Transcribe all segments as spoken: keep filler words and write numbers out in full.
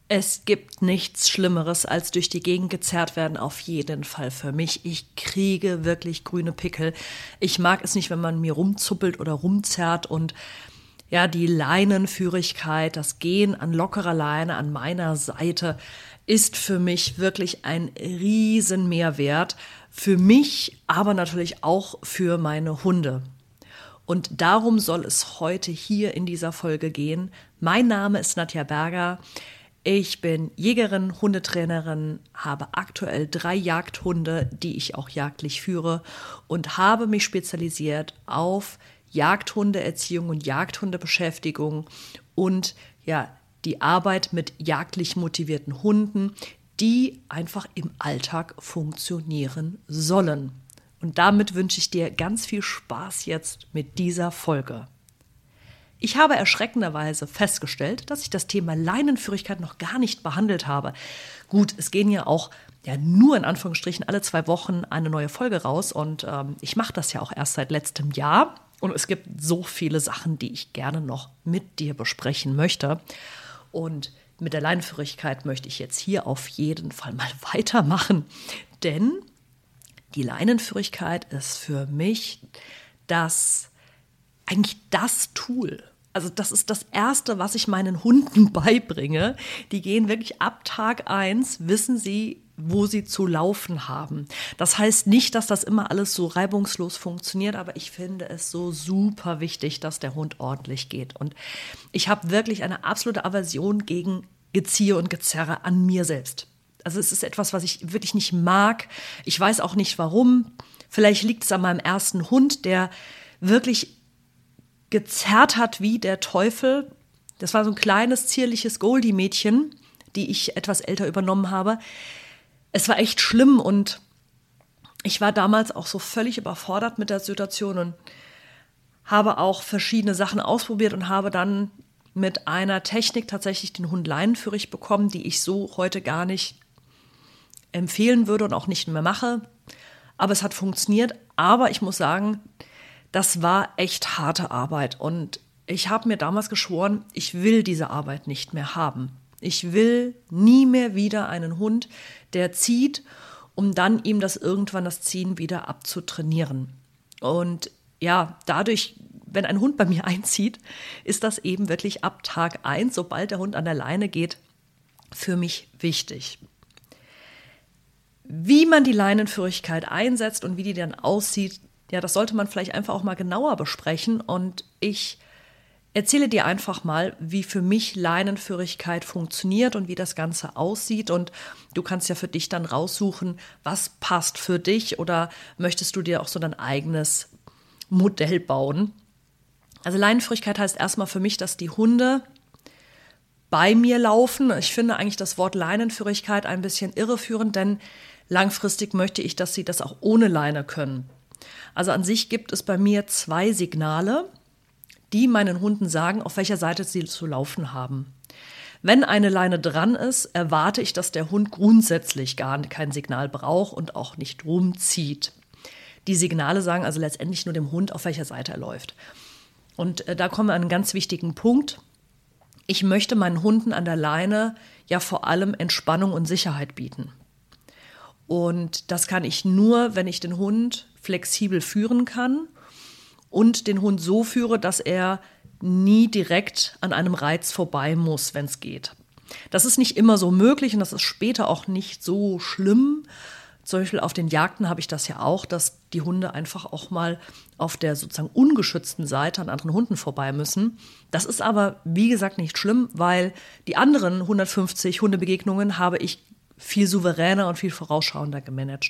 Es gibt nichts Schlimmeres, als durch die Gegend gezerrt werden, auf jeden Fall für mich. Ich kriege wirklich grüne Pickel. Ich mag es nicht, wenn man mir rumzuppelt oder rumzerrt und ja, die Leinenführigkeit, das Gehen an lockerer Leine an meiner Seite ist für mich wirklich ein riesen Mehrwert. Für mich, aber natürlich auch für meine Hunde. Und darum soll es heute hier in dieser Folge gehen. Mein Name ist Nadja Berger. Ich bin Jägerin, Hundetrainerin, habe aktuell drei Jagdhunde, die ich auch jagdlich führe und habe mich spezialisiert auf Jagdhundeerziehung und Jagdhundebeschäftigung und ja, die Arbeit mit jagdlich motivierten Hunden, die einfach im Alltag funktionieren sollen. Und damit wünsche ich dir ganz viel Spaß jetzt mit dieser Folge. Ich habe erschreckenderweise festgestellt, dass ich das Thema Leinenführigkeit noch gar nicht behandelt habe. Gut, es gehen ja auch ja, nur in Anführungsstrichen alle zwei Wochen eine neue Folge raus und ähm, ich mache das ja auch erst seit letztem Jahr und es gibt so viele Sachen, die ich gerne noch mit dir besprechen möchte. Und mit der Leinenführigkeit möchte ich jetzt hier auf jeden Fall mal weitermachen, denn die Leinenführigkeit ist für mich das eigentlich das Tool. Also das ist das Erste, was ich meinen Hunden beibringe. Die gehen wirklich ab Tag eins, wissen sie, wo sie zu laufen haben. Das heißt nicht, dass das immer alles so reibungslos funktioniert, aber ich finde es so super wichtig, dass der Hund ordentlich geht. Und ich habe wirklich eine absolute Aversion gegen Geziehe und Gezerre an mir selbst. Also es ist etwas, was ich wirklich nicht mag. Ich weiß auch nicht, warum. Vielleicht liegt es an meinem ersten Hund, der wirklich gezerrt hat wie der Teufel. Das war so ein kleines, zierliches Goldie-Mädchen, die ich etwas älter übernommen habe. Es war echt schlimm und ich war damals auch so völlig überfordert mit der Situation und habe auch verschiedene Sachen ausprobiert und habe dann mit einer Technik tatsächlich den Hund leinenführig bekommen, die ich so heute gar nicht empfehlen würde und auch nicht mehr mache. Aber es hat funktioniert. Aber ich muss sagen, das war echt harte Arbeit und ich habe mir damals geschworen, ich will diese Arbeit nicht mehr haben. Ich will nie mehr wieder einen Hund, der zieht, um dann ihm das irgendwann das Ziehen wieder abzutrainieren. Und ja, dadurch, wenn ein Hund bei mir einzieht, ist das eben wirklich ab Tag eins, sobald der Hund an der Leine geht, für mich wichtig. Wie man die Leinenführigkeit einsetzt und wie die dann aussieht, ja, das sollte man vielleicht einfach auch mal genauer besprechen und ich erzähle dir einfach mal, wie für mich Leinenführigkeit funktioniert und wie das Ganze aussieht und du kannst ja für dich dann raussuchen, was passt für dich oder möchtest du dir auch so dein eigenes Modell bauen. Also Leinenführigkeit heißt erstmal für mich, dass die Hunde bei mir laufen. Ich finde eigentlich das Wort Leinenführigkeit ein bisschen irreführend, denn langfristig möchte ich, dass sie das auch ohne Leine können. Also an sich gibt es bei mir zwei Signale, die meinen Hunden sagen, auf welcher Seite sie zu laufen haben. Wenn eine Leine dran ist, erwarte ich, dass der Hund grundsätzlich gar kein Signal braucht und auch nicht rumzieht. Die Signale sagen also letztendlich nur dem Hund, auf welcher Seite er läuft. Und da kommen wir an einen ganz wichtigen Punkt. Ich möchte meinen Hunden an der Leine ja vor allem Entspannung und Sicherheit bieten. Und das kann ich nur, wenn ich den Hund flexibel führen kann und den Hund so führe, dass er nie direkt an einem Reiz vorbei muss, wenn es geht. Das ist nicht immer so möglich und das ist später auch nicht so schlimm. Zum Beispiel auf den Jagden habe ich das ja auch, dass die Hunde einfach auch mal auf der sozusagen ungeschützten Seite an anderen Hunden vorbei müssen. Das ist aber, wie gesagt, nicht schlimm, weil die anderen hundertfünfzig Hundebegegnungen habe ich viel souveräner und viel vorausschauender gemanagt.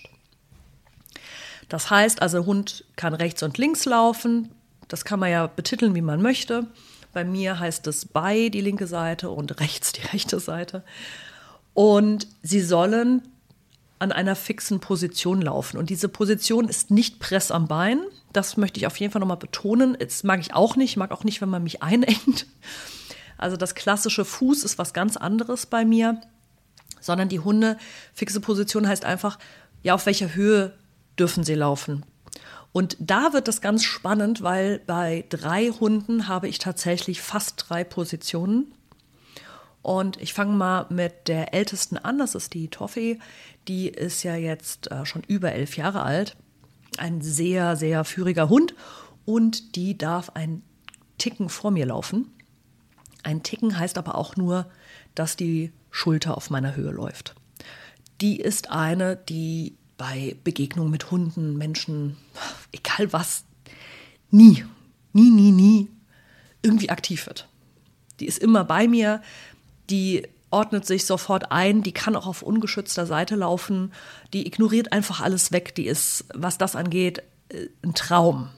Das heißt also, der Hund kann rechts und links laufen. Das kann man ja betiteln, wie man möchte. Bei mir heißt es bei die linke Seite und rechts die rechte Seite. Und sie sollen an einer fixen Position laufen. Und diese Position ist nicht Press am Bein. Das möchte ich auf jeden Fall nochmal betonen. Das mag ich auch nicht. Ich mag auch nicht, wenn man mich einengt. Also das klassische Fuß ist was ganz anderes bei mir. Sondern die Hunde, fixe Position heißt einfach, ja, auf welcher Höhe dürfen sie laufen. Und da wird das ganz spannend, weil bei drei Hunden habe ich tatsächlich fast drei Positionen. Und ich fange mal mit der ältesten an, das ist die Toffee. Die ist ja jetzt äh, schon über elf Jahre alt. Ein sehr, sehr führiger Hund und die darf einen Ticken vor mir laufen. Ein Ticken heißt aber auch nur, dass die Schulter auf meiner Höhe läuft. Die ist eine, die bei Begegnungen mit Hunden, Menschen, egal was, nie, nie, nie, nie irgendwie aktiv wird. Die ist immer bei mir, die ordnet sich sofort ein, die kann auch auf ungeschützter Seite laufen, die ignoriert einfach alles weg, die ist, was das angeht, ein Traum.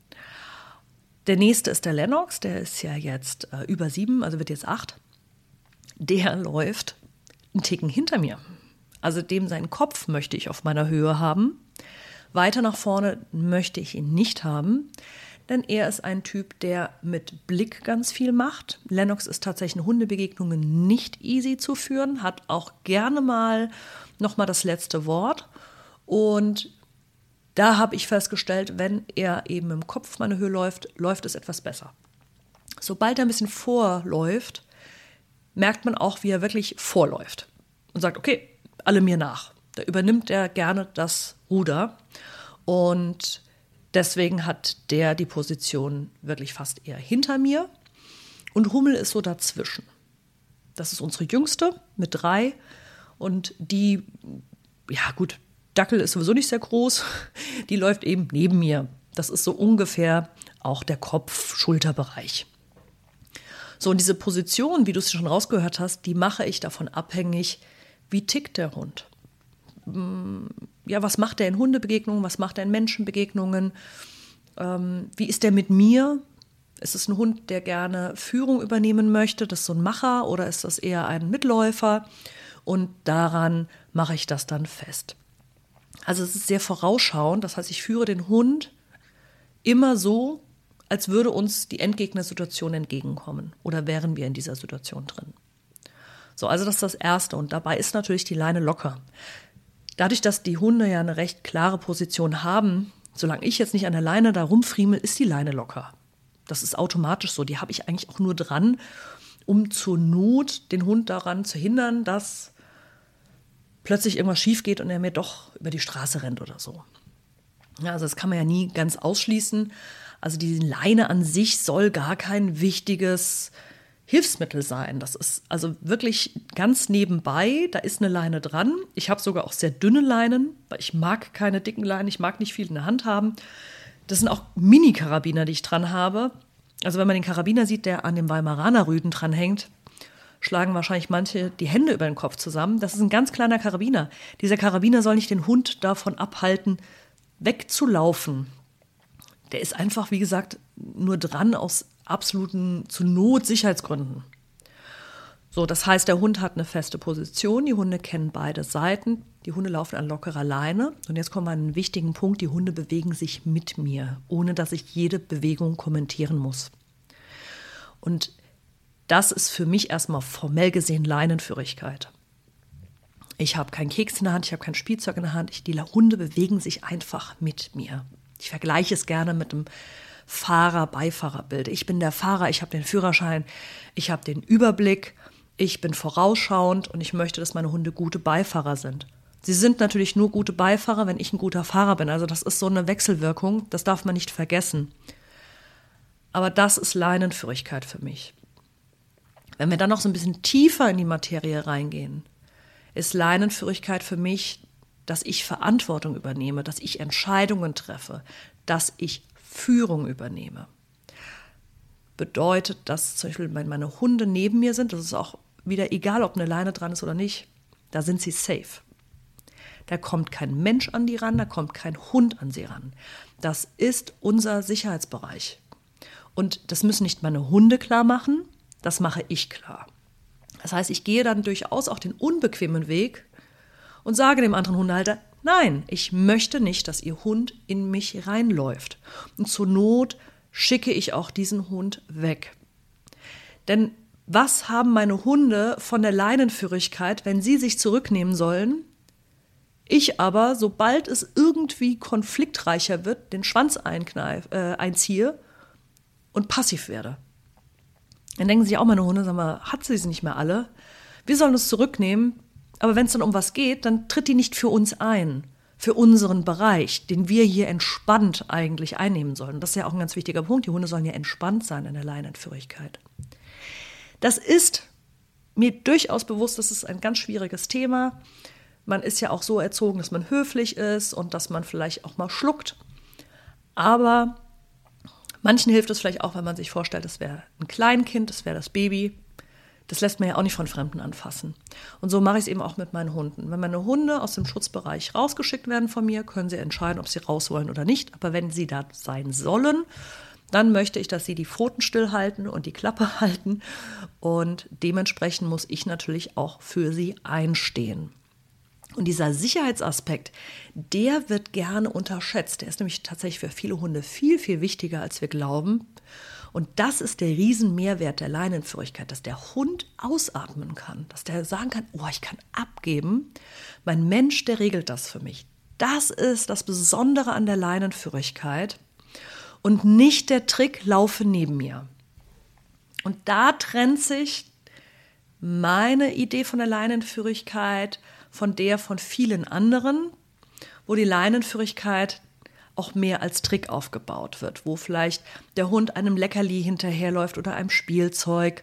Der nächste ist der Lennox, der ist ja jetzt äh, über sieben, also wird jetzt acht. Der läuft einen Ticken hinter mir. Also dem seinen Kopf möchte ich auf meiner Höhe haben. Weiter nach vorne möchte ich ihn nicht haben, denn er ist ein Typ, der mit Blick ganz viel macht. Lennox ist tatsächlich in Hundebegegnungen nicht easy zu führen, hat auch gerne mal noch mal das letzte Wort. Und da habe ich festgestellt, wenn er eben im Kopf meine Höhe läuft, läuft es etwas besser. Sobald er ein bisschen vorläuft, merkt man auch, wie er wirklich vorläuft und sagt, okay, alle mir nach. Da übernimmt er gerne das Ruder und deswegen hat der die Position wirklich fast eher hinter mir und Hummel ist so dazwischen. Das ist unsere Jüngste mit drei und die, ja gut, Dackel ist sowieso nicht sehr groß, die läuft eben neben mir. Das ist so ungefähr auch der Kopf-Schulterbereich. So, und diese Position, wie du es schon rausgehört hast, die mache ich davon abhängig, wie tickt der Hund. Ja, was macht er in Hundebegegnungen, was macht er in Menschenbegegnungen, ähm, wie ist der mit mir? Ist es ein Hund, der gerne Führung übernehmen möchte, das ist so ein Macher oder ist das eher ein Mitläufer? Und daran mache ich das dann fest. Also es ist sehr vorausschauend, das heißt, ich führe den Hund immer so, als würde uns die Endgegnersituation entgegenkommen oder wären wir in dieser Situation drin. So, also das ist das Erste und dabei ist natürlich die Leine locker. Dadurch, dass die Hunde ja eine recht klare Position haben, solange ich jetzt nicht an der Leine da rumfriemel, ist die Leine locker. Das ist automatisch so, die habe ich eigentlich auch nur dran, um zur Not den Hund daran zu hindern, dass plötzlich irgendwas schief geht und er mir doch über die Straße rennt oder so. Ja, also das kann man ja nie ganz ausschließen. Also die Leine an sich soll gar kein wichtiges Hilfsmittel sein. Das ist also wirklich ganz nebenbei. Da ist eine Leine dran. Ich habe sogar auch sehr dünne Leinen, weil ich mag keine dicken Leinen. Ich mag nicht viel in der Hand haben. Das sind auch Mini-Karabiner, die ich dran habe. Also wenn man den Karabiner sieht, der an dem Weimaraner Rüden dranhängt, schlagen wahrscheinlich manche die Hände über den Kopf zusammen. Das ist ein ganz kleiner Karabiner. Dieser Karabiner soll nicht den Hund davon abhalten, wegzulaufen. Der ist einfach, wie gesagt, nur dran aus absoluten, zu Not, Sicherheitsgründen. So, das heißt, der Hund hat eine feste Position, die Hunde kennen beide Seiten, die Hunde laufen an lockerer Leine. Und jetzt kommen wir an einen wichtigen Punkt, die Hunde bewegen sich mit mir, ohne dass ich jede Bewegung kommentieren muss. Und das ist für mich erstmal formell gesehen Leinenführigkeit. Ich habe keinen Keks in der Hand, ich habe kein Spielzeug in der Hand. Ich, die Hunde bewegen sich einfach mit mir. Ich vergleiche es gerne mit dem Fahrer-Beifahrer-Bild. Ich bin der Fahrer, ich habe den Führerschein, ich habe den Überblick, ich bin vorausschauend und ich möchte, dass meine Hunde gute Beifahrer sind. Sie sind natürlich nur gute Beifahrer, wenn ich ein guter Fahrer bin. Also das ist so eine Wechselwirkung, das darf man nicht vergessen. Aber das ist Leinenführigkeit für mich. Wenn wir dann noch so ein bisschen tiefer in die Materie reingehen, ist Leinenführigkeit für mich, dass ich Verantwortung übernehme, dass ich Entscheidungen treffe, dass ich Führung übernehme. Bedeutet, dass zum Beispiel, wenn meine Hunde neben mir sind, das ist auch wieder egal, ob eine Leine dran ist oder nicht, da sind sie safe. Da kommt kein Mensch an die ran, da kommt kein Hund an sie ran. Das ist unser Sicherheitsbereich. Und das müssen nicht meine Hunde klar machen, das mache ich klar. Das heißt, ich gehe dann durchaus auch den unbequemen Weg und sage dem anderen Hundehalter, nein, ich möchte nicht, dass Ihr Hund in mich reinläuft. Und zur Not schicke ich auch diesen Hund weg. Denn was haben meine Hunde von der Leinenführigkeit, wenn sie sich zurücknehmen sollen? Ich aber, sobald es irgendwie konfliktreicher wird, den Schwanz einkneif, äh, einziehe und passiv werde. Dann denken sich auch meine Hunde, sag mal, hat sie sie nicht mehr alle? Wir sollen uns zurücknehmen, aber wenn es dann um was geht, dann tritt die nicht für uns ein, für unseren Bereich, den wir hier entspannt eigentlich einnehmen sollen. Das ist ja auch ein ganz wichtiger Punkt. Die Hunde sollen ja entspannt sein in der Leinenführigkeit. Das ist mir durchaus bewusst, das ist ein ganz schwieriges Thema. Man ist ja auch so erzogen, dass man höflich ist und dass man vielleicht auch mal schluckt. Aber manchen hilft es vielleicht auch, wenn man sich vorstellt, das wäre ein Kleinkind, das wäre das Baby. Das lässt man ja auch nicht von Fremden anfassen. Und so mache ich es eben auch mit meinen Hunden. Wenn meine Hunde aus dem Schutzbereich rausgeschickt werden von mir, können sie entscheiden, ob sie raus wollen oder nicht. Aber wenn sie da sein sollen, dann möchte ich, dass sie die Pfoten stillhalten und die Klappe halten. Und dementsprechend muss ich natürlich auch für sie einstehen. Und dieser Sicherheitsaspekt, der wird gerne unterschätzt. Der ist nämlich tatsächlich für viele Hunde viel, viel wichtiger, als wir glauben. Und das ist der Riesenmehrwert der Leinenführigkeit, dass der Hund ausatmen kann, dass der sagen kann, oh, ich kann abgeben. Mein Mensch, der regelt das für mich. Das ist das Besondere an der Leinenführigkeit und nicht der Trick, laufe neben mir. Und da trennt sich meine Idee von der Leinenführigkeit von der von vielen anderen, wo die Leinenführigkeit auch mehr als Trick aufgebaut wird, wo vielleicht der Hund einem Leckerli hinterherläuft oder einem Spielzeug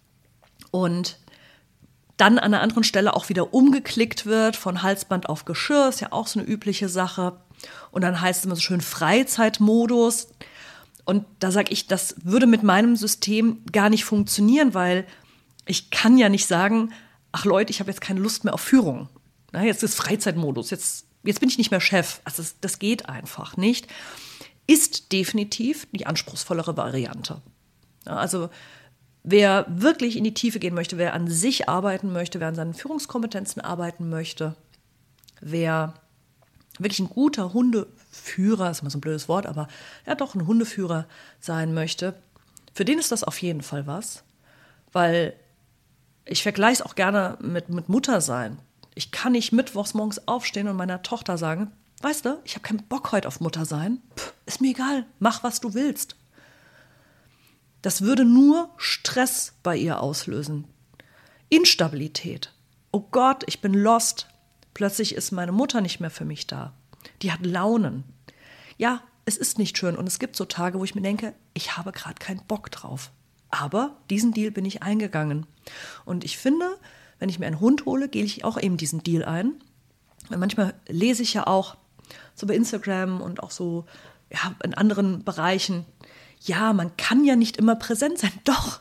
und dann an einer anderen Stelle auch wieder umgeklickt wird, von Halsband auf Geschirr, ist ja auch so eine übliche Sache. Und dann heißt es immer so schön Freizeitmodus. Und da sage ich, das würde mit meinem System gar nicht funktionieren, weil ich kann ja nicht sagen, ach Leute, ich habe jetzt keine Lust mehr auf Führung. Na, jetzt ist Freizeitmodus, jetzt, jetzt bin ich nicht mehr Chef. Also das, das geht einfach nicht. Ist definitiv die anspruchsvollere Variante. Ja, also wer wirklich in die Tiefe gehen möchte, wer an sich arbeiten möchte, wer an seinen Führungskompetenzen arbeiten möchte, wer wirklich ein guter Hundeführer, ist immer so ein blödes Wort, aber ja doch ein Hundeführer sein möchte, für den ist das auf jeden Fall was, weil ich vergleiche es auch gerne mit, mit Muttersein. Ich kann nicht mittwochs morgens aufstehen und meiner Tochter sagen, weißt du, ich habe keinen Bock heute auf Muttersein. Pff, ist mir egal, mach, was du willst. Das würde nur Stress bei ihr auslösen. Instabilität. Oh Gott, ich bin lost. Plötzlich ist meine Mutter nicht mehr für mich da. Die hat Launen. Ja, es ist nicht schön und es gibt so Tage, wo ich mir denke, ich habe gerade keinen Bock drauf. Aber diesen Deal bin ich eingegangen. Und ich finde, wenn ich mir einen Hund hole, gehe ich auch eben diesen Deal ein. Weil manchmal lese ich ja auch so bei Instagram und auch so ja, in anderen Bereichen, ja, man kann ja nicht immer präsent sein. Doch,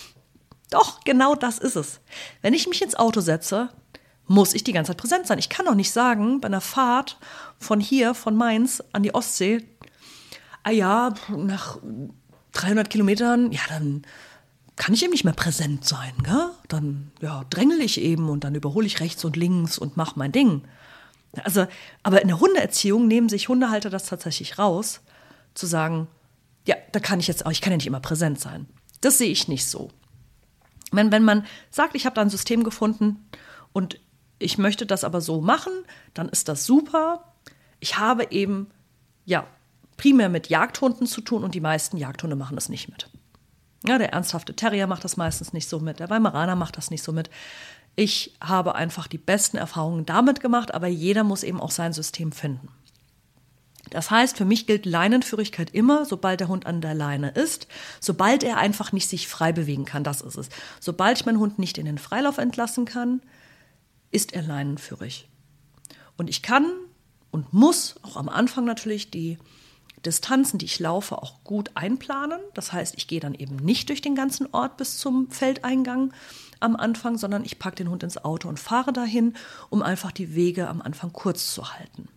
doch, genau das ist es. Wenn ich mich ins Auto setze, muss ich die ganze Zeit präsent sein. Ich kann doch nicht sagen, bei einer Fahrt von hier, von Mainz an die Ostsee, ah ja, nach dreihundert Kilometern, ja, dann kann ich eben nicht mehr präsent sein, gell? Dann ja, drängel ich eben und dann überhole ich rechts und links und mache mein Ding. Also, aber in der Hundeerziehung nehmen sich Hundehalter das tatsächlich raus, zu sagen, ja, da kann ich jetzt auch, ich kann ja nicht immer präsent sein. Das sehe ich nicht so. Wenn, wenn man sagt, ich habe da ein System gefunden und ich möchte das aber so machen, dann ist das super. Ich habe eben, ja, primär mit Jagdhunden zu tun und die meisten Jagdhunde machen das nicht mit. Ja, der ernsthafte Terrier macht das meistens nicht so mit, der Weimaraner macht das nicht so mit. Ich habe einfach die besten Erfahrungen damit gemacht, aber jeder muss eben auch sein System finden. Das heißt, für mich gilt Leinenführigkeit immer, sobald der Hund an der Leine ist, sobald er einfach nicht sich frei bewegen kann, das ist es. Sobald ich meinen Hund nicht in den Freilauf entlassen kann, ist er leinenführig. Und ich kann und muss auch am Anfang natürlich die Distanzen, die ich laufe, auch gut einplanen. Das heißt, ich gehe dann eben nicht durch den ganzen Ort bis zum Feldeingang am Anfang, sondern ich packe den Hund ins Auto und fahre dahin, um einfach die Wege am Anfang kurz zu halten.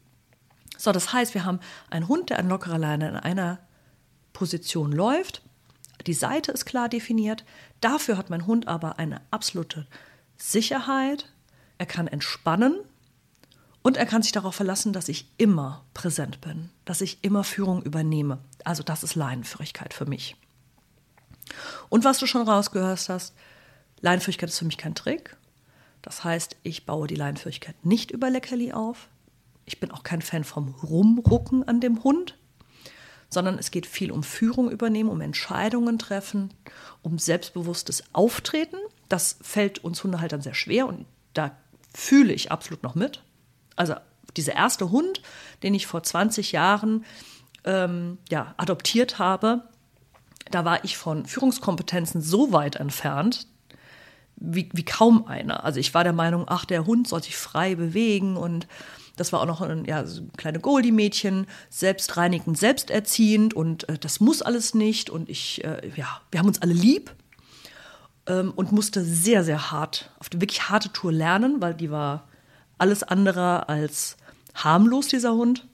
So, das heißt, wir haben einen Hund, der an lockerer Leine in einer Position läuft. Die Seite ist klar definiert. Dafür hat mein Hund aber eine absolute Sicherheit. Er kann entspannen. Und er kann sich darauf verlassen, dass ich immer präsent bin, dass ich immer Führung übernehme. Also das ist Leinenführigkeit für mich. Und was du schon rausgehört hast, Leinenführigkeit ist für mich kein Trick. Das heißt, ich baue die Leinenführigkeit nicht über Leckerli auf. Ich bin auch kein Fan vom Rumrucken an dem Hund, sondern es geht viel um Führung übernehmen, um Entscheidungen treffen, um selbstbewusstes Auftreten. Das fällt uns Hundehaltern sehr schwer und da fühle ich absolut noch mit. Also dieser erste Hund, den ich vor zwanzig Jahren ähm, ja, adoptiert habe, da war ich von Führungskompetenzen so weit entfernt, wie, wie kaum einer. Also ich war der Meinung, ach, der Hund soll sich frei bewegen und das war auch noch ein ja, so kleine Goldie-Mädchen, selbstreinigend, selbsterziehend und äh, das muss alles nicht und ich, äh, ja, wir haben uns alle lieb ähm, und musste sehr, sehr hart, auf die wirklich harte Tour lernen, weil die war alles andere als harmlos, dieser Hund.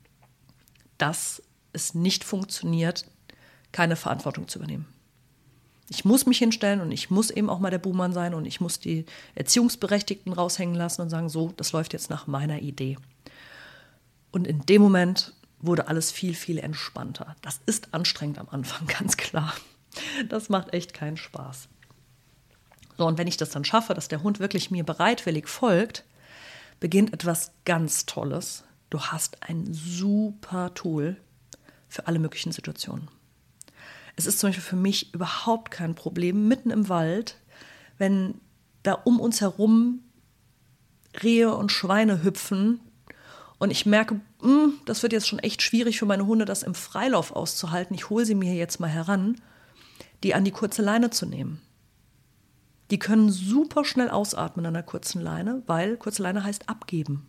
Dass es nicht funktioniert, keine Verantwortung zu übernehmen. Ich muss mich hinstellen und ich muss eben auch mal der Buhmann sein und ich muss die Erziehungsberechtigten raushängen lassen und sagen, so, das läuft jetzt nach meiner Idee. Und in dem Moment wurde alles viel, viel entspannter. Das ist anstrengend am Anfang, ganz klar. Das macht echt keinen Spaß. So, und wenn ich das dann schaffe, dass der Hund wirklich mir bereitwillig folgt, beginnt etwas ganz Tolles. Du hast ein super Tool für alle möglichen Situationen. Es ist zum Beispiel für mich überhaupt kein Problem, mitten im Wald, wenn da um uns herum Rehe und Schweine hüpfen und ich merke, mh, das wird jetzt schon echt schwierig für meine Hunde, das im Freilauf auszuhalten. Ich hole sie mir jetzt mal heran, die an die kurze Leine zu nehmen. Die können super schnell ausatmen an der kurzen Leine, weil kurze Leine heißt abgeben.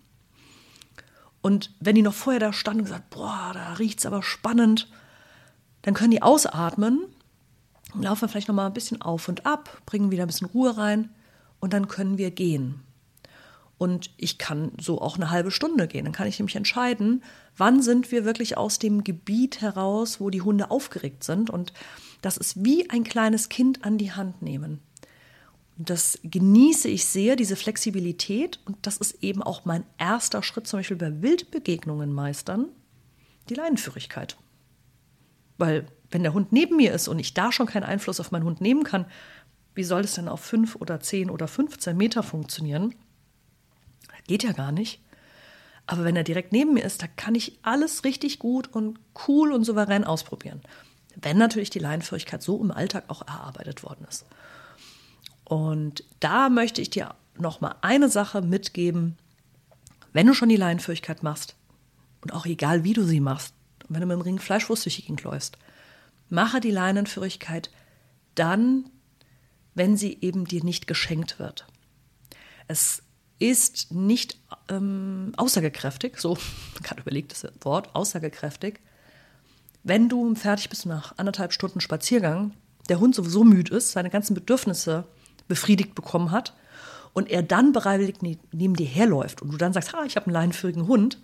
Und wenn die noch vorher da standen und gesagt, boah, da riecht's aber spannend, dann können die ausatmen, laufen vielleicht noch mal ein bisschen auf und ab, bringen wieder ein bisschen Ruhe rein und dann können wir gehen. Und ich kann so auch eine halbe Stunde gehen. Dann kann ich nämlich entscheiden, wann sind wir wirklich aus dem Gebiet heraus, wo die Hunde aufgeregt sind. Und das ist wie ein kleines Kind an die Hand nehmen. Und das genieße ich sehr, diese Flexibilität. Und das ist eben auch mein erster Schritt, zum Beispiel bei Wildbegegnungen meistern, die Leinenführigkeit. Weil wenn der Hund neben mir ist und ich da schon keinen Einfluss auf meinen Hund nehmen kann, wie soll es denn auf fünf oder zehn oder fünfzehn Meter funktionieren? Das geht ja gar nicht. Aber wenn er direkt neben mir ist, da kann ich alles richtig gut und cool und souverän ausprobieren. Wenn natürlich die Leinenführigkeit so im Alltag auch erarbeitet worden ist. Und da möchte ich dir noch mal eine Sache mitgeben, wenn du schon die Leinenführigkeit machst und auch egal, wie du sie machst, und wenn du mit dem Ring Fleischwurst durch die Gegend läufst, mache die Leinenführigkeit dann, wenn sie eben dir nicht geschenkt wird. Es ist nicht ähm, aussagekräftig, so gerade überlegt das Wort, aussagekräftig, wenn du fertig bist nach anderthalb Stunden Spaziergang, der Hund sowieso müde ist, seine ganzen Bedürfnisse befriedigt bekommen hat und er dann bereitwillig neben dir herläuft und du dann sagst, ha, ich habe einen leinenführigen Hund,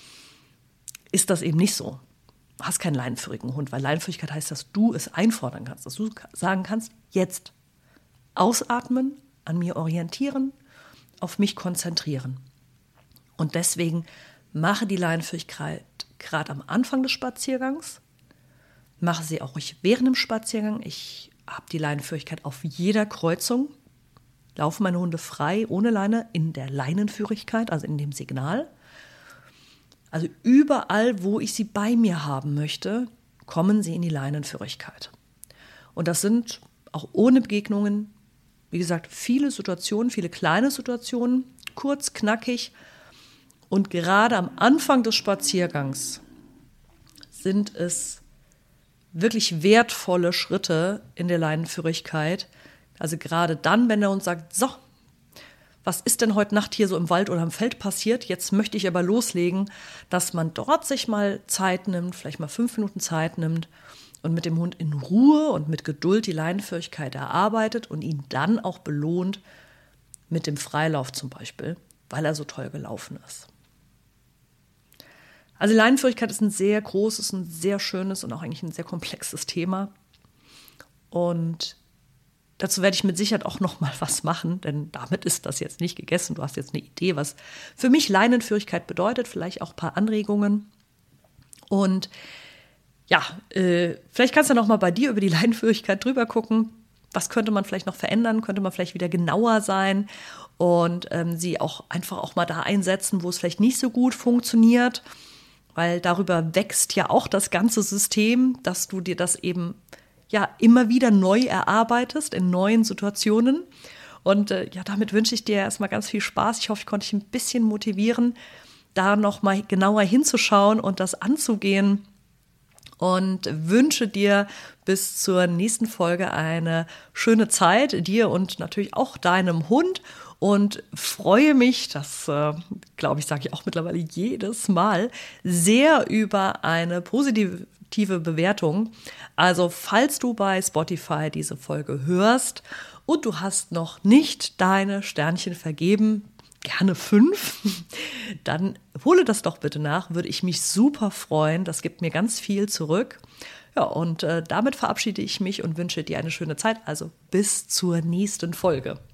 ist das eben nicht so. Du hast keinen leinenführigen Hund, weil Leinenführigkeit heißt, dass du es einfordern kannst, dass du sagen kannst, jetzt ausatmen, an mir orientieren, auf mich konzentrieren. Und deswegen mache die Leinenführigkeit gerade am Anfang des Spaziergangs, mache sie auch ruhig während dem Spaziergang. Ich habe die Leinenführigkeit auf jeder Kreuzung, laufen meine Hunde frei, ohne Leine, in der Leinenführigkeit, also in dem Signal. Also überall, wo ich sie bei mir haben möchte, kommen sie in die Leinenführigkeit. Und das sind auch ohne Begegnungen, wie gesagt, viele Situationen, viele kleine Situationen, kurz, knackig. Und gerade am Anfang des Spaziergangs sind es wirklich wertvolle Schritte in der Leinenführigkeit. Also gerade dann, wenn er uns sagt, so, was ist denn heute Nacht hier so im Wald oder im Feld passiert? Jetzt möchte ich aber loslegen, dass man dort sich mal Zeit nimmt, vielleicht mal fünf Minuten Zeit nimmt und mit dem Hund in Ruhe und mit Geduld die Leinenführigkeit erarbeitet und ihn dann auch belohnt mit dem Freilauf zum Beispiel, weil er so toll gelaufen ist. Also die Leinenführigkeit ist ein sehr großes, ein sehr schönes und auch eigentlich ein sehr komplexes Thema. Und dazu werde ich mit Sicherheit auch noch mal was machen, denn damit ist das jetzt nicht gegessen. Du hast jetzt eine Idee, was für mich Leinenführigkeit bedeutet, vielleicht auch ein paar Anregungen. Und ja, äh, vielleicht kannst du noch mal bei dir über die Leinenführigkeit drüber gucken. Was könnte man vielleicht noch verändern? Könnte man vielleicht wieder genauer sein und ähm, sie auch einfach auch mal da einsetzen, wo es vielleicht nicht so gut funktioniert? Weil darüber wächst ja auch das ganze System, dass du dir das eben ja immer wieder neu erarbeitest in neuen Situationen. Und äh, ja, damit wünsche ich dir erstmal ganz viel Spaß. Ich hoffe, ich konnte dich ein bisschen motivieren, da noch mal genauer hinzuschauen und das anzugehen. Und wünsche dir bis zur nächsten Folge eine schöne Zeit, dir und natürlich auch deinem Hund. Und freue mich, das äh, glaube ich, sage ich auch mittlerweile jedes Mal, sehr über eine positive Bewertung. Also falls du bei Spotify diese Folge hörst und du hast noch nicht deine Sternchen vergeben, gerne fünf, dann hole das doch bitte nach, würde ich mich super freuen. Das gibt mir ganz viel zurück. Ja, und äh, damit verabschiede ich mich und wünsche dir eine schöne Zeit. Also bis zur nächsten Folge.